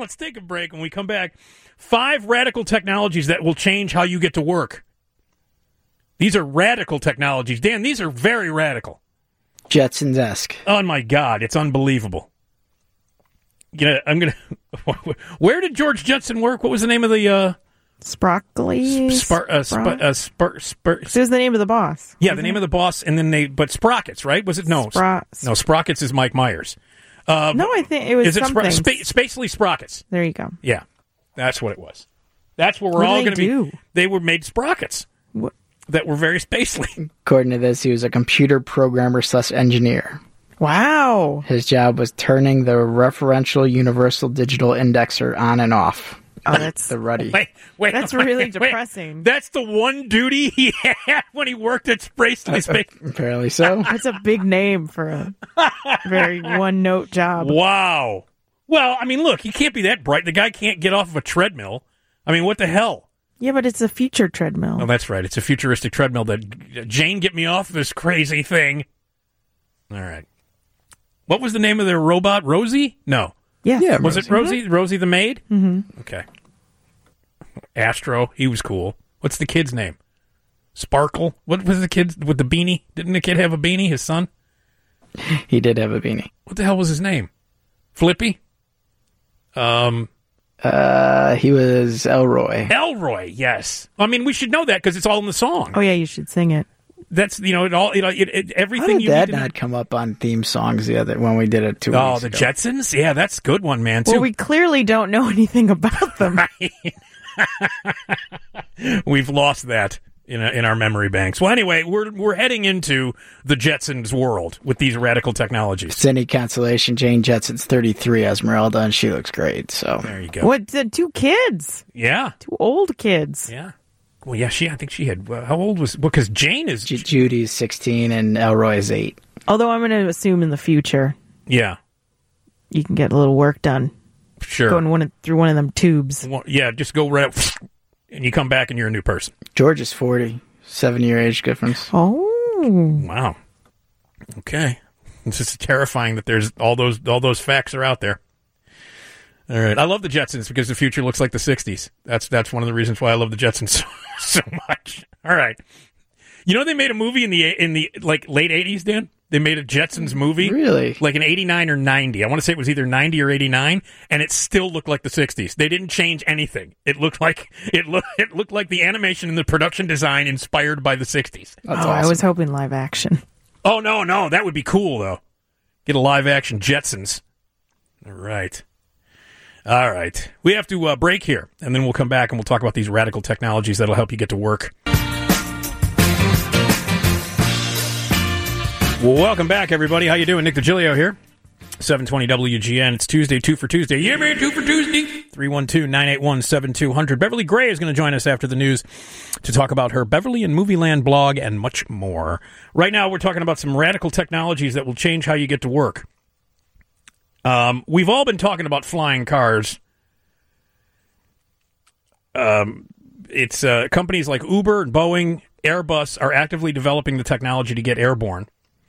Let's take a break. When we come back, 5 radical technologies that will change how you get to work. These are radical technologies. Dan, these are very radical. Jetsons-esque. Oh, my God. It's unbelievable. Where did George Jetson work? What was the name of the... Sprockly? It was the name of the boss. Yeah, the name of the boss, and then but Sprockets, right? Was it? No. No, Sprockets is Mike Myers. No, I think it was something. Spacely Sprockets. There you go. Yeah, that's what it was. That's what we're all going to be. They were made sprockets that were very spacely. According to this, he was a computer programmer / engineer. Wow. His job was turning the referential universal digital indexer on and off. Oh, that's the ruddy. Wait, that's really depressing. That's the one duty he had when he worked at Spacely. Apparently so. That's a big name for a very one-note job. Wow. Well, I mean, look, he can't be that bright. The guy can't get off of a treadmill. I mean, what the hell? Yeah, but it's a future treadmill. Oh, that's right. It's a futuristic treadmill that... Jane, get me off this crazy thing. All right. What was the name of their robot? Rosie? No. Yeah. Was it Rosie? Mm-hmm. Rosie the maid? Mm-hmm. Okay. Astro, he was cool. What's the kid's name? Sparkle? What was the kid with the beanie? Didn't the kid have a beanie, his son? He did have a beanie. What the hell was his name? Flippy? He was Elroy. Elroy, yes. I mean, we should know that because it's all in the song. Oh, yeah, you should sing it. That's, everything How did you that need to not come up on theme songs when we did it 2 weeks ago? Oh, the Jetsons? Yeah, that's a good one, man, too. Well, we clearly don't know anything about them. Right. We've lost that in our memory banks. Well, anyway, we're heading into the Jetsons world with these radical technologies. Cindy Consolation, Jane Jetson's 33, Esmeralda, and she looks great. So there you go. What? 2 kids? Yeah, 2 old kids. Yeah. Well, yeah, I think she had. How old was? Because Jane is Judy's 16 and Elroy is 8. Although I'm going to assume in the future, yeah, you can get a little work done. Sure, going through one of them tubes. Well, yeah, just go right up, and you come back and you're a new person. George is 40, 7-year age difference. Oh, wow. Okay, it's just terrifying that there's all those facts are out there. All right, I love the Jetsons because the future looks like the '60s. That's one of the reasons why I love the Jetsons so much. All right, they made a movie in the late '80s, Dan. They made a Jetsons movie, really, like in '89 or '90. I want to say it was either '90 or '89, and it still looked like the '60s. They didn't change anything. It looked like the animation and the production design inspired by the '60s. That's awesome. I was hoping live action. Oh no, that would be cool though. Get a live action Jetsons. All right. We have to break here, and then we'll come back and we'll talk about these radical technologies that'll help you get to work. Welcome back, everybody. How you doing? Nick DiGilio here. 720 WGN. It's Tuesday, 2 for Tuesday. Yeah, man, 2 for Tuesday. 312-981-7200. Beverly Gray is going to join us after the news to talk about her Beverly and Movieland blog and much more. Right now, we're talking about some radical technologies that will change how you get to work. We've all been talking about flying cars. It's companies like Uber and Boeing, Airbus are actively developing the technology to get airborne.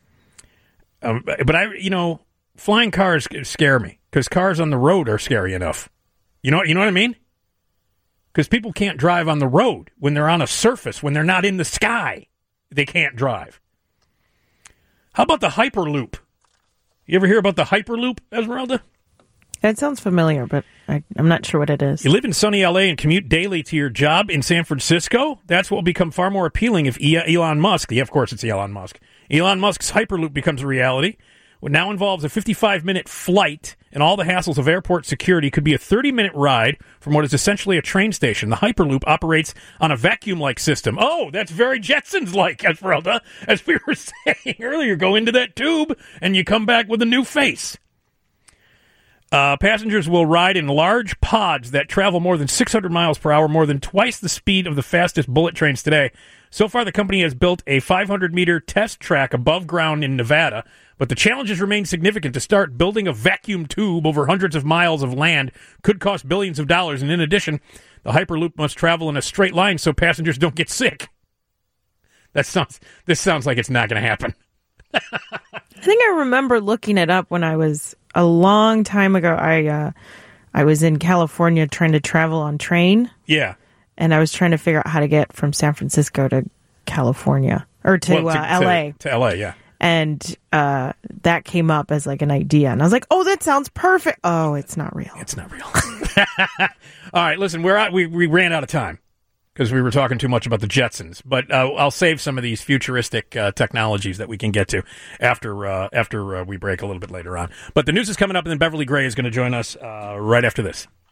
But flying cars scare me because cars on the road are scary enough. You know what I mean? Because people can't drive on the road when they're on a surface, when they're not in the sky. They can't drive. How about the Hyperloop? You ever hear about the Hyperloop, Esmeralda? That sounds familiar, but I'm not sure what it is. You live in sunny L.A. and commute daily to your job in San Francisco? That's what will become far more appealing if Elon Musk, of course it's Elon Musk's Hyperloop becomes a reality. It now involves a 55-minute flight, and all the hassles of airport security could be a 30-minute ride from what is essentially a train station. The Hyperloop operates on a vacuum-like system. Oh, that's very Jetsons-like, Esmeralda. As we were saying earlier, go into that tube, and you come back with a new face. Passengers will ride in large pods that travel more than 600 miles per hour, more than twice the speed of the fastest bullet trains today. So far, the company has built a 500-meter test track above ground in Nevada, but the challenges remain significant. To start, building a vacuum tube over hundreds of miles of land could cost billions of dollars, and in addition, the Hyperloop must travel in a straight line so passengers don't get sick. This sounds like it's not going to happen. I think I remember looking it up when I was a long time ago. I was in California trying to travel on train, Yeah. and I was trying to figure out how to get from San Francisco to California or to L.A. To L.A., yeah. And that came up as like an idea, and I was like, "Oh, that sounds perfect." Oh, it's not real. It's not real. All right, listen, we ran out of time because we were talking too much about the Jetsons. But I'll save some of these futuristic technologies that we can get to after we break a little bit later on. But the news is coming up, and then Beverly Gray is going to join us right after this.